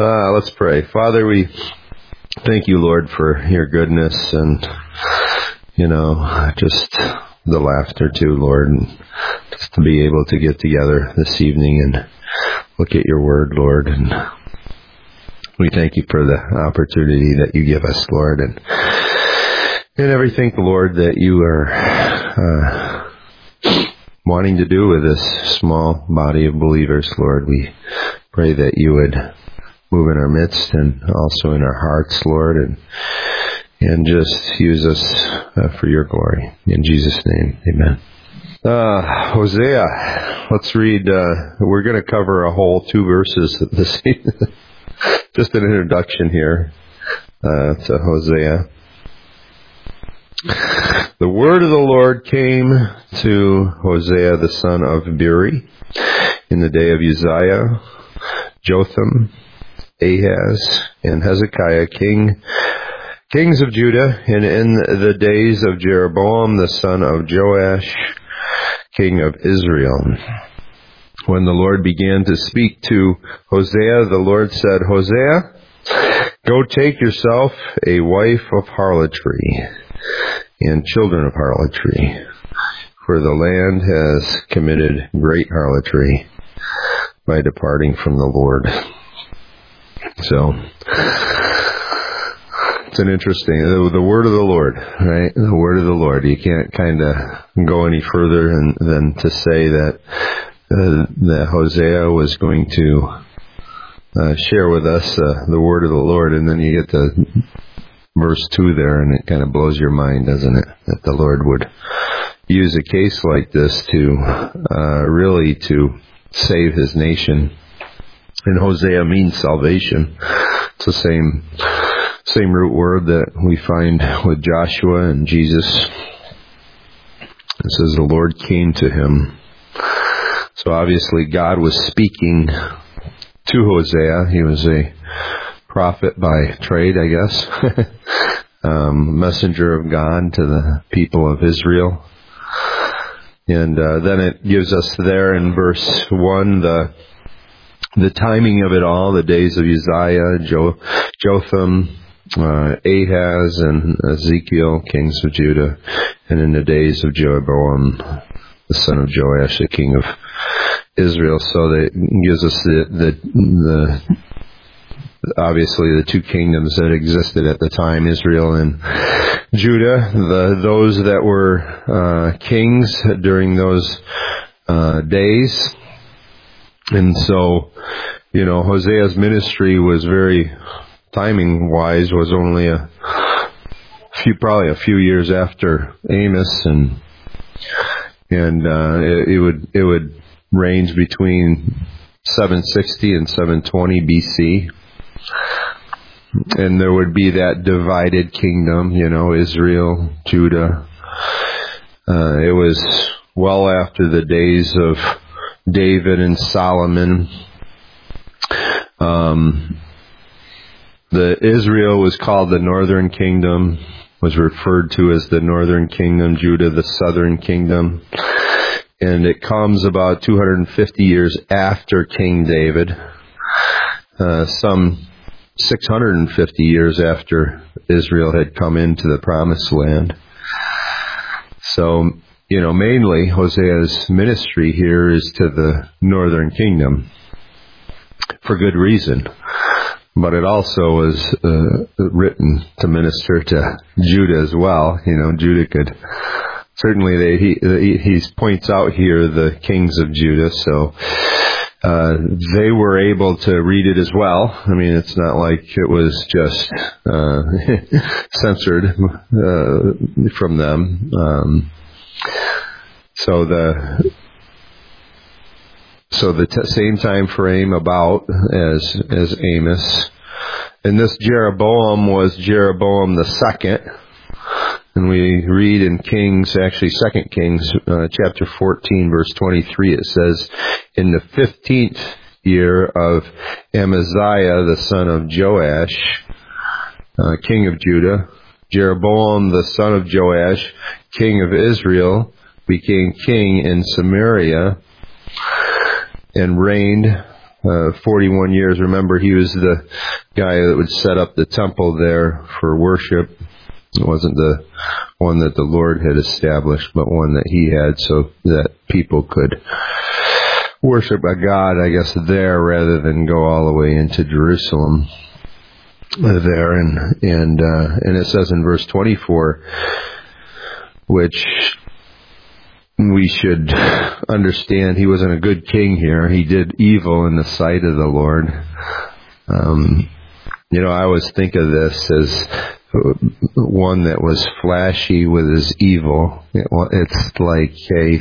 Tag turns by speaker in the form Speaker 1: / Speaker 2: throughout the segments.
Speaker 1: Let's pray. Father, we thank you, Lord, for your goodness and, just the laughter too, Lord, and just to be able to get together this evening and look at your word, Lord. And we thank you for the opportunity that you give us, Lord, and everything, Lord, that you are wanting to do with this small body of believers, Lord. We pray that you would move in our midst and also in our hearts, Lord, and just use us for your glory. In Jesus' name, amen. Hosea. Let's read. We're going to cover a whole 2 verses this evening. Just an introduction here to Hosea. The word of the Lord came to Hosea the son of Beeri in the day of Uzziah, Jotham, Ahaz, and Hezekiah, kings of Judah, and in the days of Jeroboam the son of Joash, king of Israel. When the Lord began to speak to Hosea, the Lord said, Hosea, go take yourself a wife of harlotry and children of harlotry, for the land has committed great harlotry by departing from the Lord. So, it's an interesting, the word of the Lord, right? The word of the Lord. You can't kind of go any further than to say that Hosea was going to share with us the word of the Lord, and then you get to verse 2 there, and it kind of blows your mind, doesn't it? That the Lord would use a case like this to really to save his nation. And Hosea means salvation. It's the same root word that we find with Joshua and Jesus. It says the Lord came to him. So obviously God was speaking to Hosea. He was a prophet by trade, I guess. Messenger of God to the people of Israel. And then it gives us there in verse 1 the timing of it all, the days of Uzziah, Jotham, Ahaz, and Ezekiel, kings of Judah, and in the days of Jeroboam, the son of Joash, the king of Israel. So that gives us the obviously the 2 kingdoms that existed at the time, Israel and Judah, those that were kings during those days. And so, Hosea's ministry was very, timing-wise, was only probably a few years after Amos, and it would range between 760 and 720 BC. And there would be that divided kingdom, Israel, Judah. It was well after the days of David and Solomon. The Israel was called the northern kingdom, was referred to as the northern kingdom, Judah the southern kingdom. And it comes about 250 years after King David, some 650 years after Israel had come into the promised land. So, mainly Hosea's ministry here is to the northern kingdom for good reason. But it also was written to minister to Judah as well. Judah could certainly, he points out here the kings of Judah, so they were able to read it as well. I mean, it's not like it was just censored from them. So the same time frame about as Amos, and this Jeroboam was Jeroboam the second, and we read in Kings, actually 2 Kings chapter 14 verse 23. It says, in the 15th year of Amaziah the son of Joash, king of Judah, Jeroboam the son of Joash, king of Israel, became king in Samaria and reigned 41 years. Remember, he was the guy that would set up the temple there for worship. It wasn't the one that the Lord had established, but one that he had so that people could worship a God, I guess, there rather than go all the way into Jerusalem there. And it says in verse 24, which we should understand, he wasn't a good king here. He did evil in the sight of the Lord. I always think of this as one that was flashy with his evil. It's like, hey,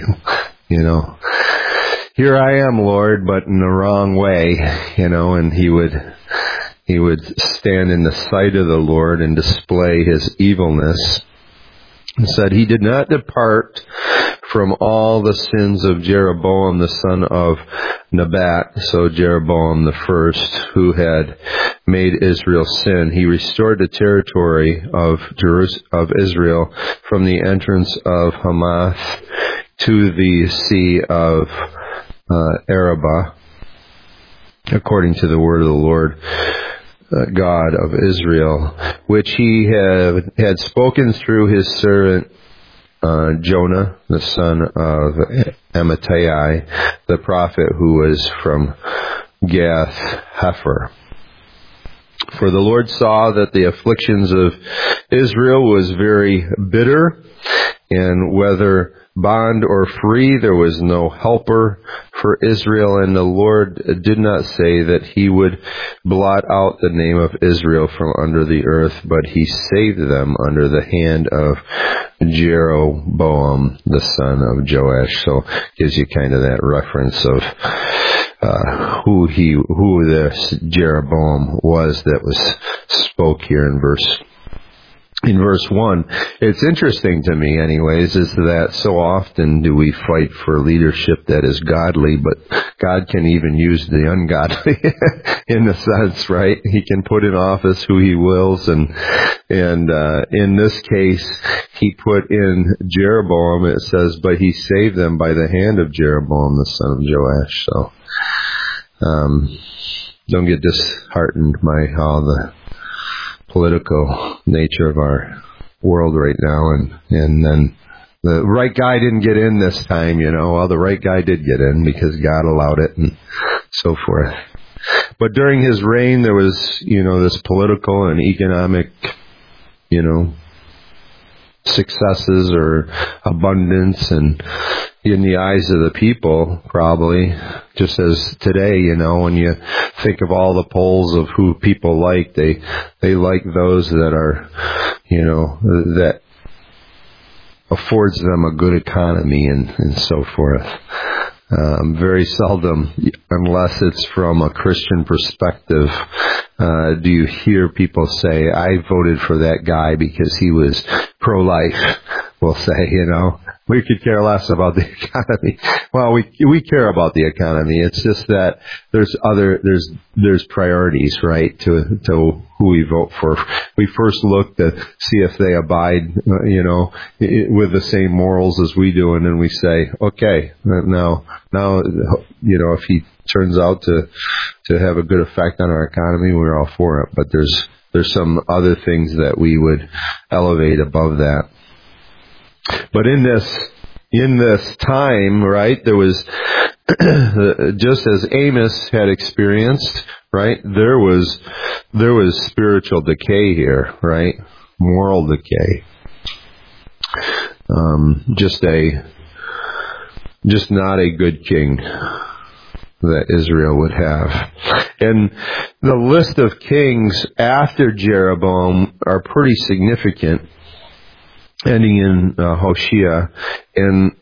Speaker 1: here I am, Lord, but in the wrong way, and he would stand in the sight of the Lord and display his evilness. It said he did not depart from all the sins of Jeroboam the son of Nebat, so Jeroboam the first, who had made Israel sin. He restored the territory of Israel from the entrance of Hamath to the sea of Arabah, according to the word of the Lord God of Israel, which he had spoken through his servant Jonah, the son of Amittai, the prophet who was from Gath Hepher. For the Lord saw that the afflictions of Israel was very bitter, and whether bond or free, there was no helper for Israel, and the Lord did not say that he would blot out the name of Israel from under the earth, but he saved them under the hand of Jeroboam, the son of Joash. So gives you kind of that reference of who this Jeroboam was that was spoke here in verse 1. It's interesting to me, anyways, is that so often do we fight for leadership that is godly, but God can even use the ungodly in a sense, right? He can put in office who he wills, and in this case, he put in Jeroboam. It says, but he saved them by the hand of Jeroboam, the son of Joash. So, don't get disheartened by how the political nature of our world right now, and then the right guy didn't get in this time, well, the right guy did get in because God allowed it and so forth. But during his reign, there was, this political and economic, successes or abundance, and in the eyes of the people, probably, just as today, when you think of all the polls of who people like, they like those that are, that affords them a good economy and so forth. Very seldom, unless it's from a Christian perspective, do you hear people say, I voted for that guy because he was pro-life. We'll say, we could care less about the economy. Well, we care about the economy. It's just that there's priorities, right, to who we vote for. We first look to see if they abide, with the same morals as we do, and then we say, okay, now, if he turns out to have a good effect on our economy, we're all for it. But there's some other things that we would elevate above that. But in this time, right, there was, just as Amos had experienced, right, there was spiritual decay here, right, moral decay. Just not a good king that Israel would have. And the list of kings after Jeroboam are pretty significant, ending in Hoshea. And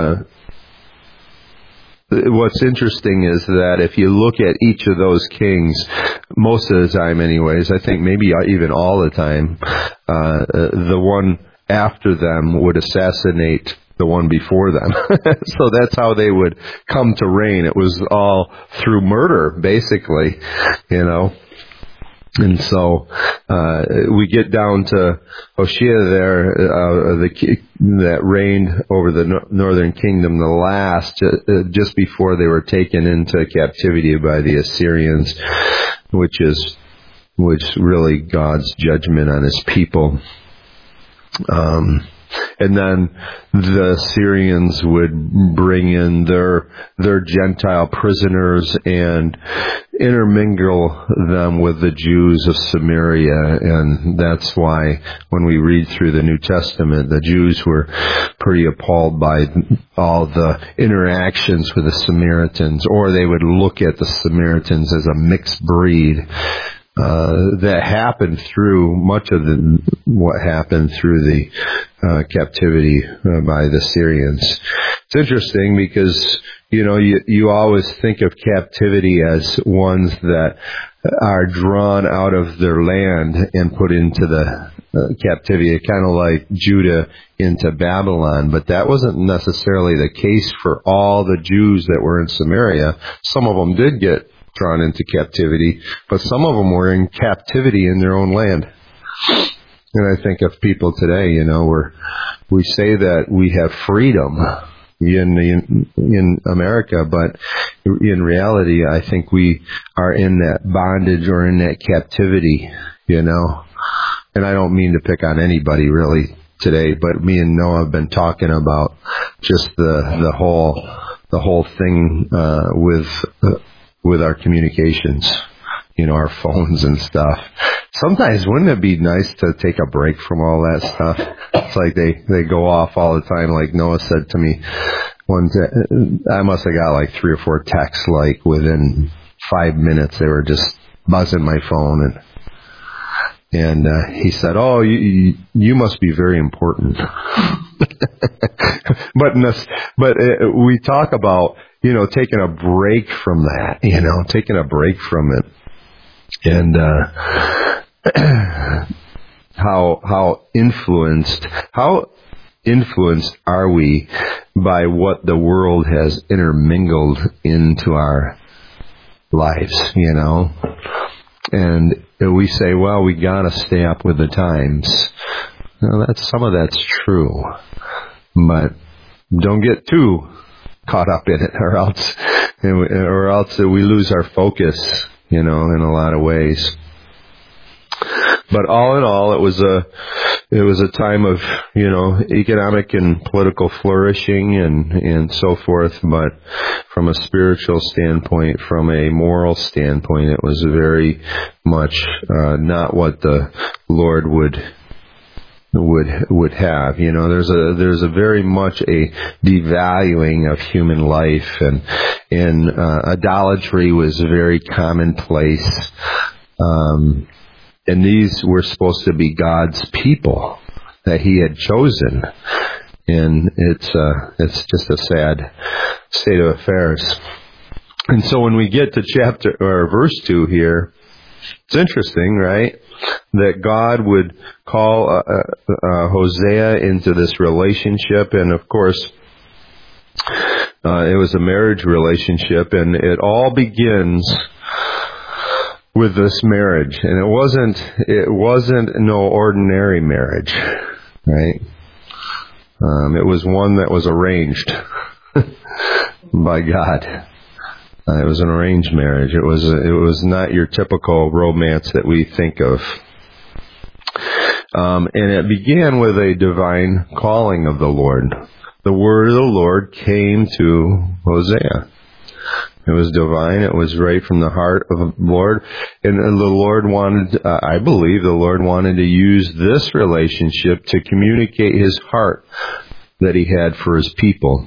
Speaker 1: what's interesting is that if you look at each of those kings, most of the time anyways, I think maybe even all the time, the one after them would assassinate the one before them. So that's how they would come to reign. It was all through murder, basically, And so we get down to Hoshea there, that reigned over the northern kingdom, the last, just before they were taken into captivity by the Assyrians, which really God's judgment on His people. And then the Syrians would bring in their Gentile prisoners and intermingle them with the Jews of Samaria. And that's why when we read through the New Testament, the Jews were pretty appalled by all the interactions with the Samaritans, or they would look at the Samaritans as a mixed breed. That happened through much of what happened through the captivity by the Syrians. It's interesting because, you always think of captivity as ones that are drawn out of their land and put into the captivity, kind of like Judah into Babylon. But that wasn't necessarily the case for all the Jews that were in Samaria. Some of them did get drawn into captivity, but some of them were in captivity in their own land. And I think of people today, we say that we have freedom in America, but in reality, I think we are in that bondage or in that captivity, And I don't mean to pick on anybody really today, but me and Noah have been talking about just the whole thing with our communications, our phones and stuff. Sometimes wouldn't it be nice to take a break from all that stuff? It's like they go off all the time. Like Noah said to me one day, I must have got like 3 or 4 texts, like within 5 minutes they were just buzzing my phone, and he said, "Oh, you must be very important." But we talk about, taking a break from that, taking a break from it. And how influenced are we by what the world has intermingled into our lives, And we say, well, we gotta stay up with the times. Some of that's true. But don't get too caught up in it, or else we lose our focus, in a lot of ways. But all in all, it was a time of, economic and political flourishing and so forth. But from a spiritual standpoint, from a moral standpoint, it was very much not what the Lord would have. There's a very much a devaluing of human life, and idolatry was very commonplace. And these were supposed to be God's people that He had chosen. And it's just a sad state of affairs. And so when we get to verse 2 here, it's interesting, right? That God would call Hosea into this relationship, and of course, it was a marriage relationship, and it all begins with this marriage, and it wasn't no ordinary marriage, right? It was one that was arranged by God. It was an arranged marriage. It was not your typical romance that we think of. And it began with a divine calling of the Lord. The word of the Lord came to Hosea. It was divine. It was right from the heart of the Lord. And the Lord wanted, I believe the Lord wanted to use this relationship to communicate His heart that He had for His people.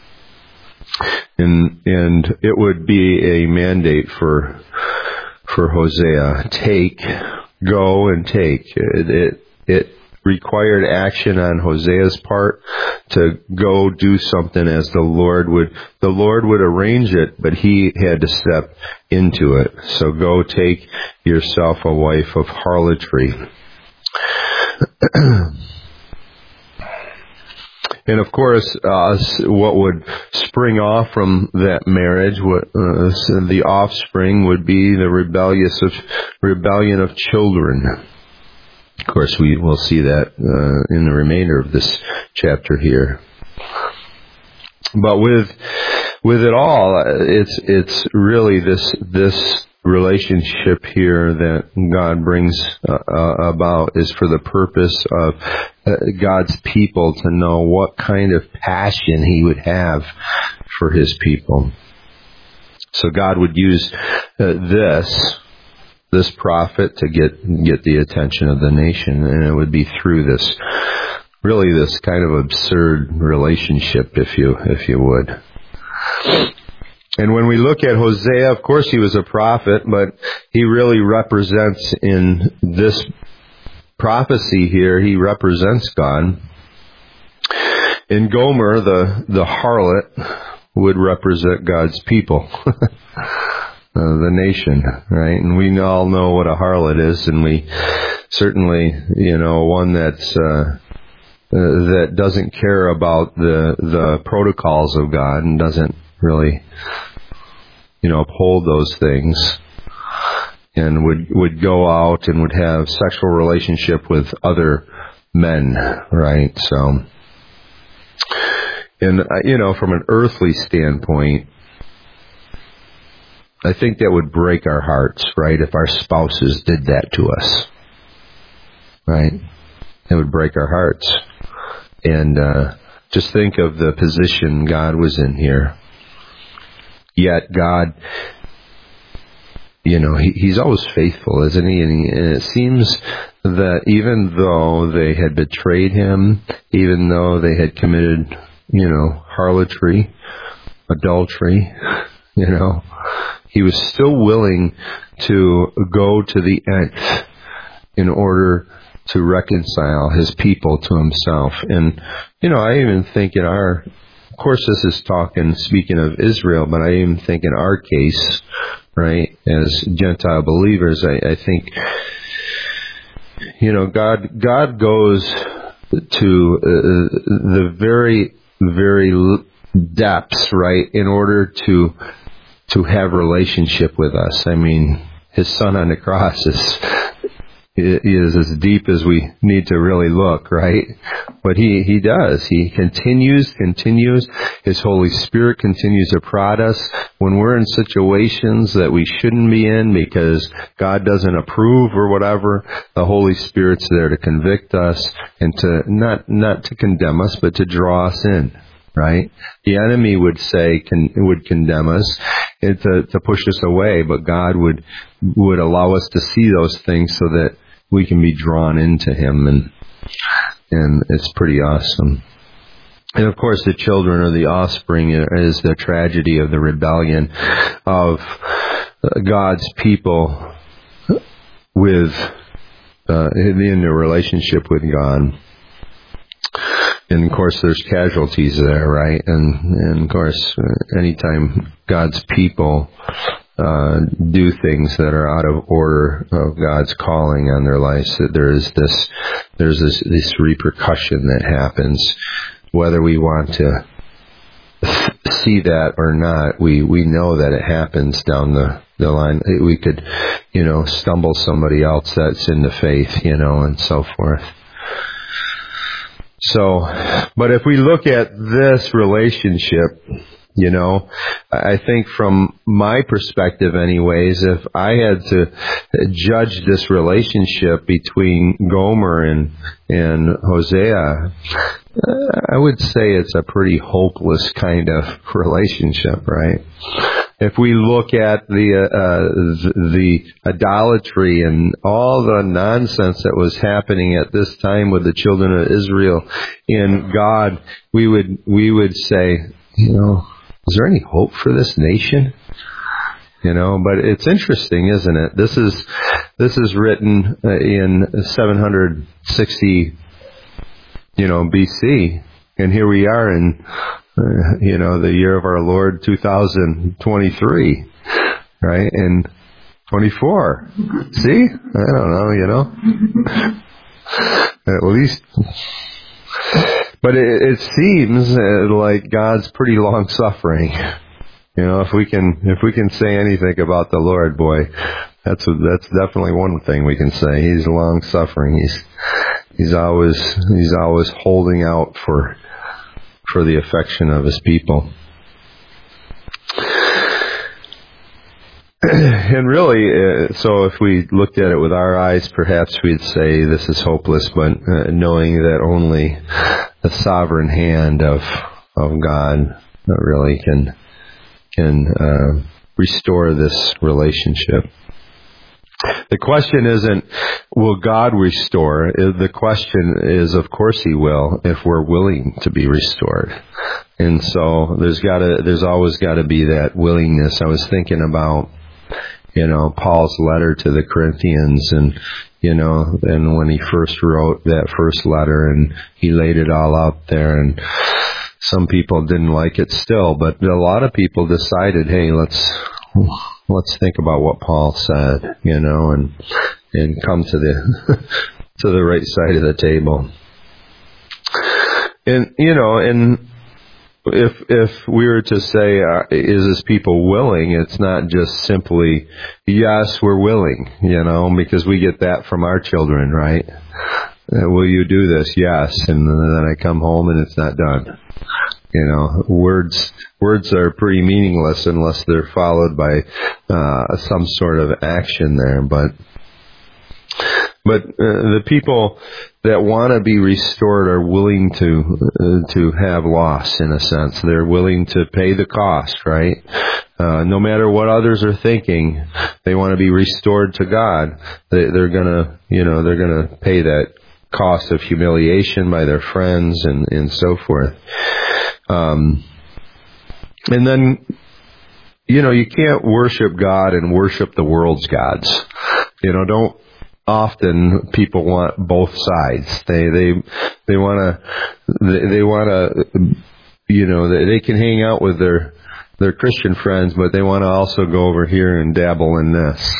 Speaker 1: And it would be a mandate for Hosea. Go and take. It required action on Hosea's part to go do something as the Lord would arrange it, but he had to step into it. So go take yourself a wife of harlotry. And of course, what would spring off from that marriage, the offspring would be the rebellion of children. Of course, we will see that in the remainder of this chapter here. But with it all, it's really this relationship here that God brings about is for the purpose of God's people to know what kind of passion He would have for His people. So God would use this prophet to get the attention of the nation, and it would be through this kind of absurd relationship, if you would. And when we look at Hosea, of course he was a prophet, but he really represents in this prophecy here, he represents God. In Gomer, the harlot would represent God's people. The nation, right? And we all know what a harlot is, and we certainly, one that's that doesn't care about the protocols of God and doesn't really, uphold those things, and would go out and would have sexual relationship with other men, right? So, and from an earthly standpoint, I think that would break our hearts, right, if our spouses did that to us, right? It would break our hearts. And just think of the position God was in here. Yet God, He's always faithful, isn't He? And it seems that even though they had betrayed Him, even though they had committed, harlotry, adultery, He was still willing to go to the nth in order to reconcile His people to Himself. And, I even think of course this is speaking of Israel, but I even think in our case, right, as Gentile believers, I think, God goes to the very, very depths, right, in order to have relationship with us. I mean, His Son on the cross is as deep as we need to really look, right? But He does. He continues. His Holy Spirit continues to prod us when we're in situations that we shouldn't be in because God doesn't approve or whatever. The Holy Spirit's there to convict us and to not to condemn us, but to draw us in. Right? The enemy would condemn us and to push us away, but God would allow us to see those things so that we can be drawn into Him, and it's pretty awesome. And of course, the children or the offspring is the tragedy of the rebellion of God's people in their relationship with God. And of course, there's casualties there, right? And of course, anytime God's people do things that are out of order of God's calling on their lives, there's this repercussion that happens, whether we want to see that or not. We know that it happens down the line. We could, stumble somebody else that's in the faith, and so forth. So, but if we look at this relationship, I think from my perspective anyways, if I had to judge this relationship between Gomer and Hosea, I would say it's a pretty hopeless kind of relationship, right? If we look at the idolatry and all the nonsense that was happening at this time with the children of Israel in God, we would say, is there any hope for this nation? But it's interesting, isn't it? This is written in 760, BC, and here we are in the year of our Lord 2023, right? And 24. See? I don't know, at least. But it seems like God's pretty long-suffering. If we can say anything about the Lord, boy, that's definitely one thing we can say. He's long-suffering. He's always holding out for the affection of His people. And really, so if we looked at it with our eyes, perhaps we'd say this is hopeless, but knowing that only the sovereign hand of God really can restore this relationship. The question isn't, will God restore? The question is, of course He will, if we're willing to be restored. And so there's always got to be that willingness. I was thinking about Paul's letter to the Corinthians, and when he first wrote that first letter, and he laid it all out there, and some people didn't like it still, but a lot of people decided, hey, let's think about what Paul said, and come to the right side of the table. And and if we were to say, is this people willing? It's not just simply, yes, we're willing, because we get that from our children, right? Will you do this? Yes. And then I come home and it's not done. Words are pretty meaningless unless they're followed by some sort of action there. But the people that want to be restored are willing to have loss, in a sense. They're willing to pay the cost, right? No matter what others are thinking, they want to be restored to God. They're gonna pay that cost of humiliation by their friends and so forth. And then, you can't worship God and worship the world's gods. Often people want both sides. They want to, they can hang out with their Christian friends, but they want to also go over here and dabble in this.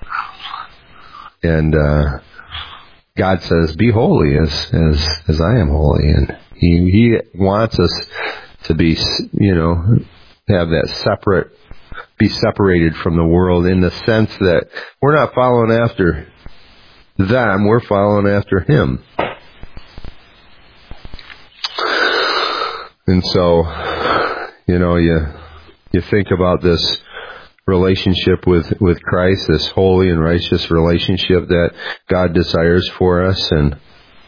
Speaker 1: And God says, "Be holy as I am holy," and He wants us to be, have that be separated from the world, in the sense that we're not following after them, we're following after Him. And so, you think about this relationship with Christ, this holy and righteous relationship that God desires for us, and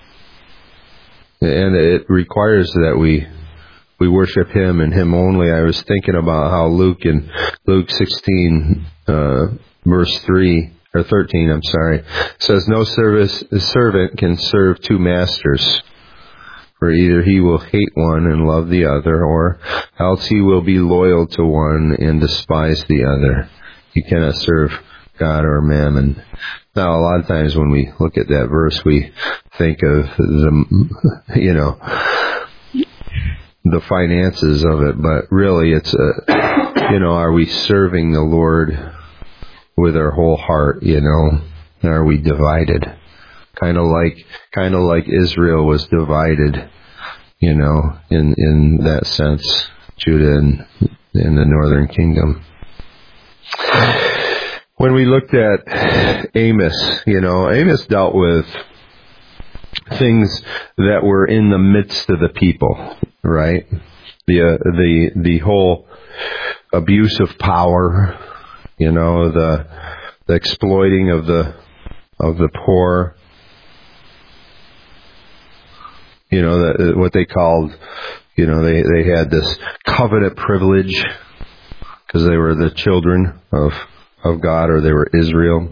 Speaker 1: it requires that we worship Him and Him only. I was thinking about how in Luke 16, verse 13, says, "No servant can serve two masters, for either he will hate one and love the other, or else he will be loyal to one and despise the other. You cannot serve God or mammon." Now, a lot of times when we look at that verse, we think of the finances of it, but really it's are we serving the Lord with our whole heart? Are we divided? Kind of like Israel was divided, in that sense, Judah and the northern kingdom. When we looked at Amos, Amos dealt with things that were in the midst of the people, right? The whole abuse of power, the exploiting of the poor, what they called, they had this covenant privilege because they were the children of God, or they were Israel.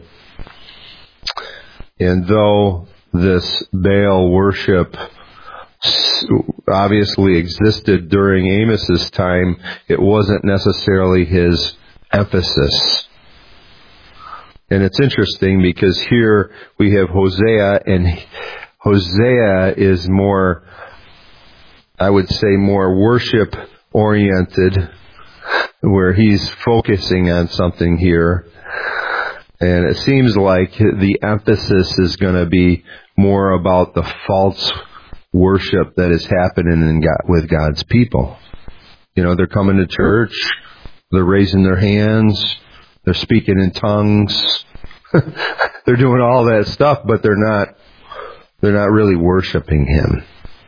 Speaker 1: And though this Baal worship obviously existed during Amos's time, it wasn't necessarily his emphasis. And it's interesting because here we have Hosea, and Hosea is more, I would say, more worship oriented, where he's focusing on something here. And it seems like the emphasis is going to be more about the false worship that is happening with God's people. They're coming to church, they're raising their hands, they're speaking in tongues, they're doing all that stuff, but they're not really worshiping Him,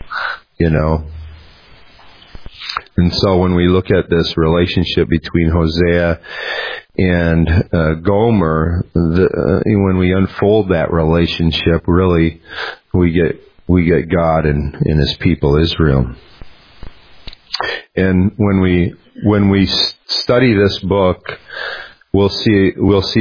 Speaker 1: And so when we look at this relationship between Hosea and Gomer, when we unfold that relationship, really we get God and His people Israel. And when we study this book, we'll see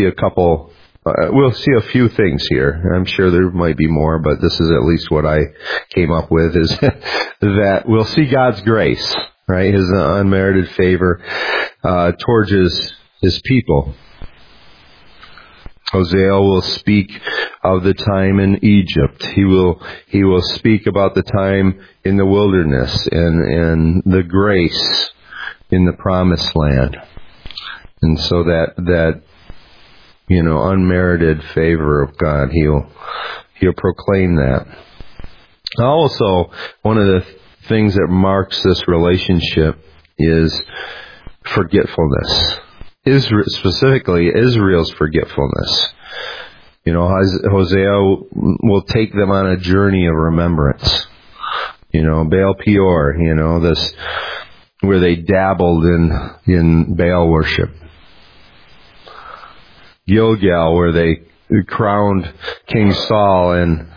Speaker 1: a few things here. I'm sure there might be more, but this is at least what I came up with, is that we'll see God's grace, right? His unmerited favor towards His people. Hosea will speak of the time in Egypt. He will speak about the time in the wilderness and the grace in the promised land. And so that unmerited favor of God, he'll proclaim that. Also, one of the things that marks this relationship is forgetfulness. Specifically Israel's forgetfulness. Hosea will take them on a journey of remembrance. Baal Peor, this where they dabbled in Baal worship. Gilgal, where they crowned King Saul, and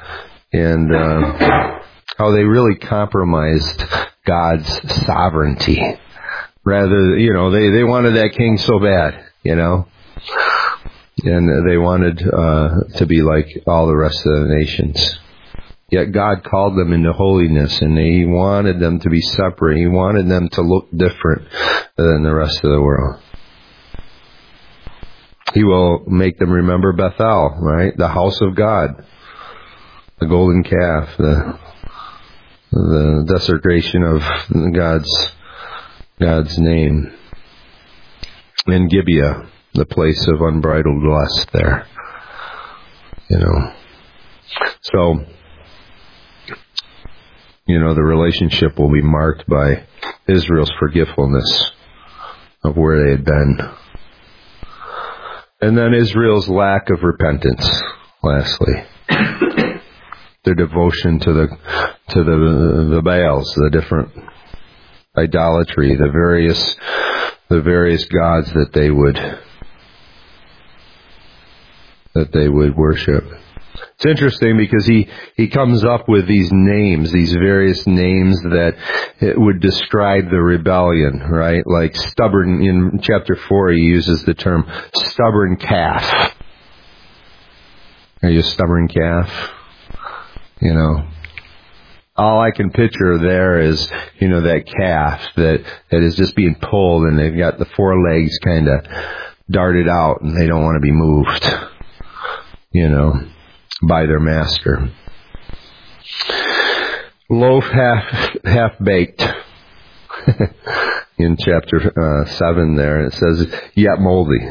Speaker 1: how they really compromised God's sovereignty. Rather, they wanted that king so bad, and they wanted to be like all the rest of the nations. Yet God called them into holiness, and He wanted them to be separate. He wanted them to look different than the rest of the world. He will make them remember Bethel, right? The house of God, the golden calf, the desecration of God's name. And Gibeah, the place of unbridled lust there. So, the relationship will be marked by Israel's forgetfulness of where they had been. And then Israel's lack of repentance, lastly. Their devotion to the Baals, the different idolatry, the various gods that they would worship. It's interesting because he comes up with these names, these various names that it would describe the rebellion, right? Like stubborn. In chapter 4, he uses the term stubborn calf. Are you a stubborn calf? All I can picture there is, that calf that is just being pulled, and they've got the forelegs kind of darted out, and they don't want to be moved, by their master. Loaf half baked. In chapter 7 there, it says, yet moldy.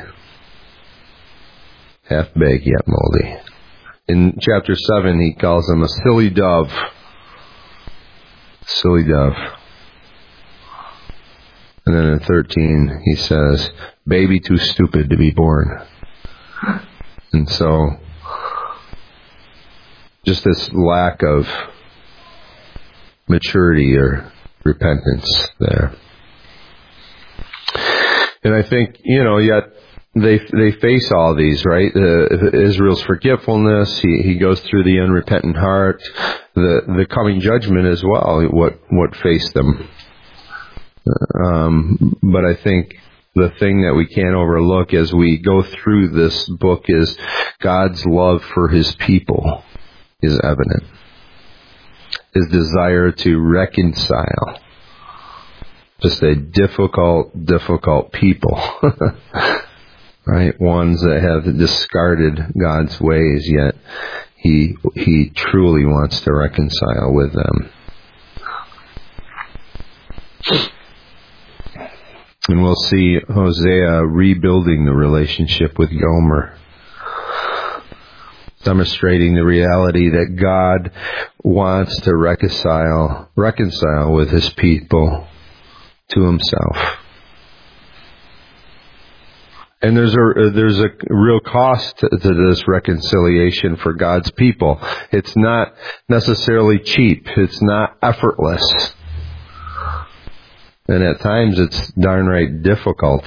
Speaker 1: Half baked, yet moldy. In chapter 7, he calls them a silly dove. Silly dove. And then in 13, he says, baby too stupid to be born. And so, just this lack of maturity or repentance there. And I think, yet they face all these, right? Israel's forgetfulness, he goes through the unrepentant heart, the coming judgment as well, what faced them. But I think the thing that we can't overlook as we go through this book is God's love for His people is evident. His desire to reconcile just a difficult people. Right? Ones that have discarded God's ways, yet He truly wants to reconcile with them. And we'll see Hosea rebuilding the relationship with Gomer. demonstrating the reality that God wants to reconcile with His people to Himself. And there's a real cost to this reconciliation for God's people. It's not necessarily cheap. It's not effortless. And at times it's darn right difficult.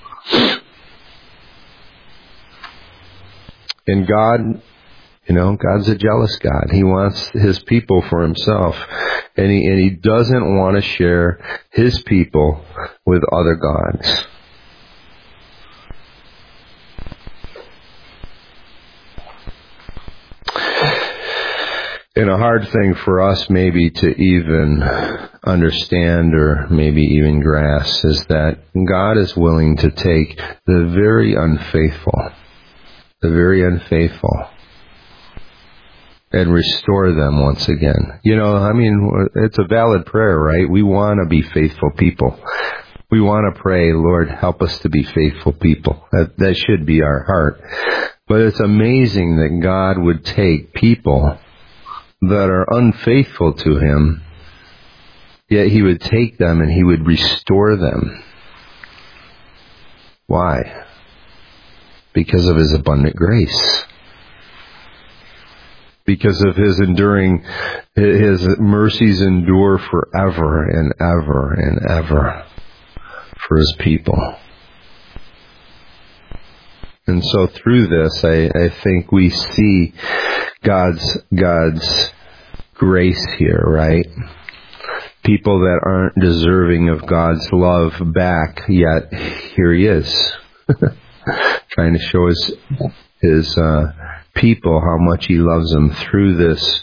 Speaker 1: And God, God's a jealous God. He wants His people for Himself. And He doesn't want to share His people with other gods. And a hard thing for us maybe to even understand or maybe even grasp is that God is willing to take the very unfaithful, and restore them once again. It's a valid prayer, right? We want to be faithful people. We want to pray, Lord, help us to be faithful people. That should be our heart. But it's amazing that God would take people that are unfaithful to Him, yet He would take them and He would restore them. Why? Because of His abundant grace. Because of His enduring, His mercies endure forever and ever and ever for His people. And so through this, I think we see God's grace here, right? People that aren't deserving of God's love back, yet here He is, trying to show His people how much He loves them through this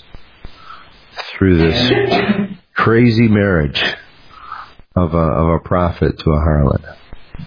Speaker 1: crazy marriage of a prophet to a harlot.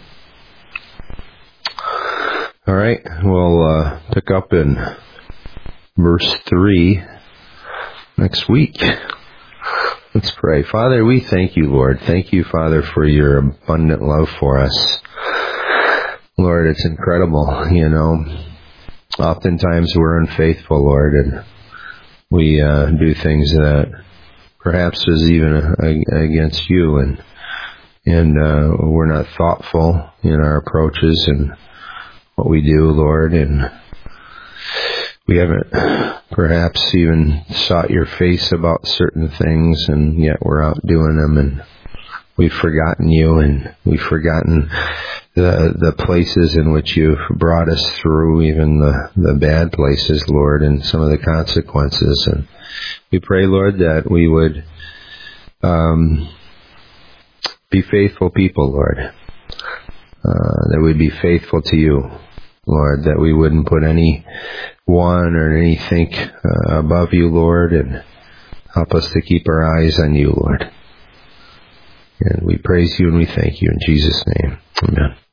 Speaker 1: All right, we'll pick up in verse 3 next week. Let's pray. Father, we thank You, Lord. Thank You, Father, for Your abundant love for us. Lord, it's incredible, Oftentimes we're unfaithful, Lord, and we do things that perhaps is even against You, and we're not thoughtful in our approaches and what we do, Lord, and we haven't perhaps even sought Your face about certain things, and yet we're out doing them, and we've forgotten You, and we've forgotten the places in which You've brought us through, even the bad places, Lord, and some of the consequences. And we pray, Lord, that we would be faithful people, Lord, that we'd be faithful to You, Lord, that we wouldn't put anyone or anything above You, Lord, and help us to keep our eyes on You, Lord. And we praise You and we thank You in Jesus' name. Amen.